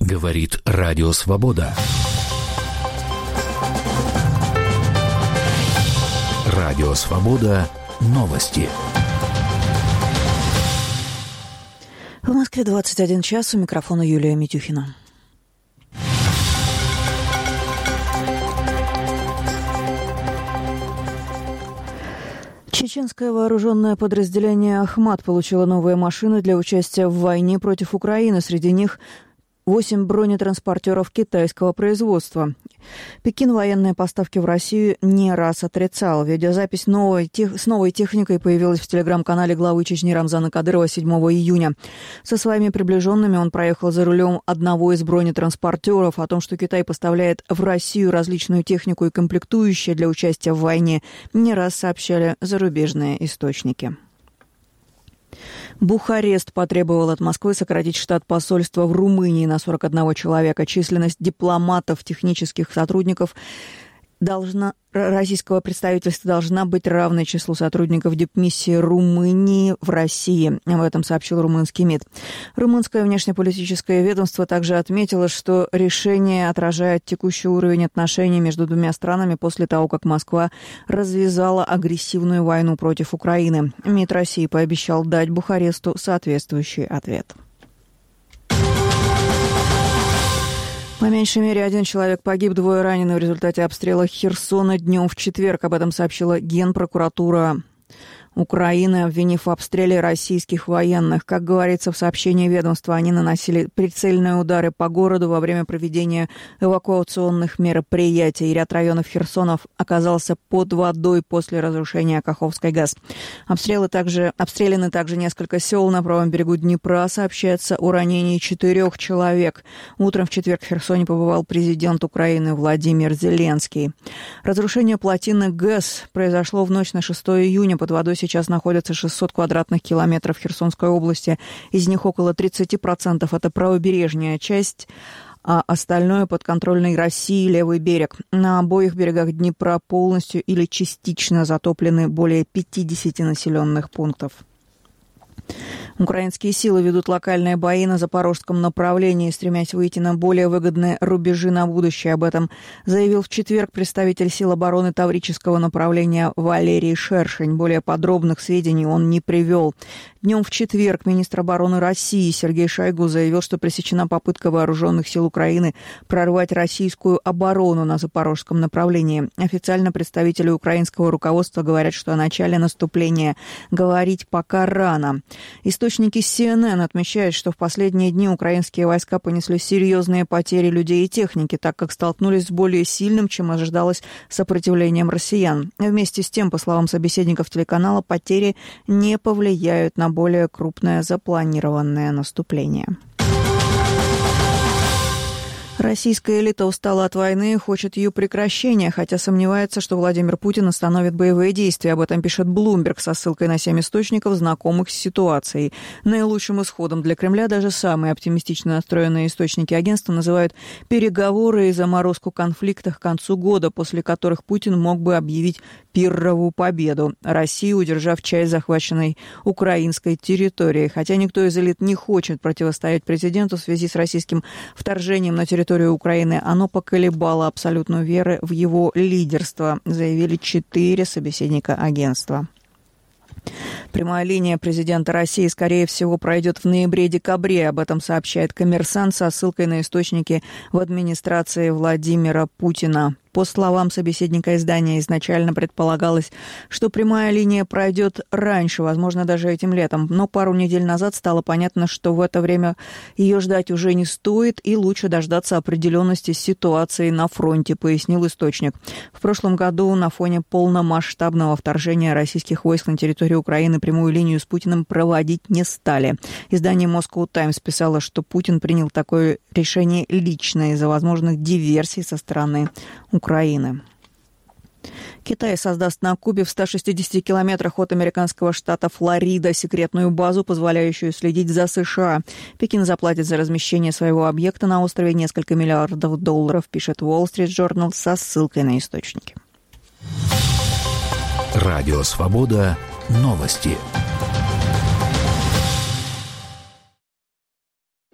Говорит Радио Свобода. Радио Свобода. Новости. В Москве 21 час. У микрофона Юлия Митюхина. Чеченское вооруженное подразделение «Ахмат» получило новые машины для участия в войне против Украины. Среди них 8 бронетранспортеров китайского производства. Пекин военные поставки в Россию не раз отрицал. Видеозапись с новой техникой появилась в телеграм-канале главы Чечни Рамзана Кадырова 7 июня. Со своими приближенными он проехал за рулем одного из бронетранспортеров. О том, что Китай поставляет в Россию различную технику и комплектующие для участия в войне, не раз сообщали зарубежные источники. Бухарест потребовал от Москвы сократить штат посольства в Румынии на 41 человека. Численность дипломатов, технических сотрудников российского представительства должна быть равной числу сотрудников дипмиссии Румынии в России. Об этом сообщил румынский МИД. Румынское внешнеполитическое ведомство также отметило, что решение отражает текущий уровень отношений между двумя странами после того, как Москва развязала агрессивную войну против Украины. МИД России пообещал дать Бухаресту соответствующий ответ. По меньшей мере, 1 человек погиб, 2 ранены в результате обстрела Херсона днем в четверг. Об этом сообщила Генпрокуратура Украины, обвинив в обстреле российских военных. Как говорится в сообщении ведомства, они наносили прицельные удары по городу во время проведения эвакуационных мероприятий. Ряд районов Херсона оказался под водой после разрушения Каховской ГАЗ. Обстреляны также несколько сел на правом берегу Днепра. Сообщается о ранении 4 человек. Утром в четверг в Херсоне побывал президент Украины Владимир Зеленский. Разрушение плотины ГЭС произошло в ночь на 6 июня. Под водой сейчас находятся 600 квадратных километров Херсонской области. Из них около 30% – это правобережная часть, а остальное – подконтрольный России левый берег. На обоих берегах Днепра полностью или частично затоплены более 50 населенных пунктов. Украинские силы ведут локальные бои на запорожском направлении, стремясь выйти на более выгодные рубежи на будущее. Об этом заявил в четверг представитель сил обороны Таврического направления Валерий Шершень. Более подробных сведений он не привел. Днем в четверг министр обороны России Сергей Шойгу заявил, что пресечена попытка вооруженных сил Украины прорвать российскую оборону на запорожском направлении. Официально представители украинского руководства говорят, что о начале наступления говорить пока рано. Источники CNN отмечают, что в последние дни украинские войска понесли серьезные потери людей и техники, так как столкнулись с более сильным, чем ожидалось, сопротивлением россиян. Вместе с тем, по словам собеседников телеканала, потери не повлияют на более крупное запланированное наступление. Российская элита устала от войны и хочет ее прекращения, хотя сомневается, что Владимир Путин остановит боевые действия. Об этом пишет Bloomberg со ссылкой на 7 источников, знакомых с ситуацией. Наилучшим исходом для Кремля даже самые оптимистично настроенные источники агентства называют переговоры и заморозку конфликта к концу года, после которых Путин мог бы объявить пирровую победу, Россию удержав часть захваченной украинской территории. Хотя никто из элит не хочет противостоять президенту в связи с российским вторжением на территорию Украины, оно поколебало абсолютную веру в его лидерство, заявили 4 собеседника агентства. Прямая линия президента России, скорее всего, пройдет в ноябре-декабре. Об этом сообщает «Коммерсант» со ссылкой на источники в администрации Владимира Путина. По словам собеседника издания, изначально предполагалось, что прямая линия пройдет раньше, возможно, даже этим летом. Но пару недель назад стало понятно, что в это время ее ждать уже не стоит, и лучше дождаться определенности ситуации на фронте, пояснил источник. В прошлом году на фоне полномасштабного вторжения российских войск на территорию Украины прямую линию с Путиным проводить не стали. Издание Moscow Times писало, что Путин принял такое решение лично из-за возможных диверсий со стороны Украины. Китай создаст на Кубе в 160 километрах от американского штата Флорида секретную базу, позволяющую следить за США. Пекин заплатит за размещение своего объекта на острове несколько миллиардов долларов, пишет Wall Street Journal со ссылкой на источники. Радио Свобода. Новости.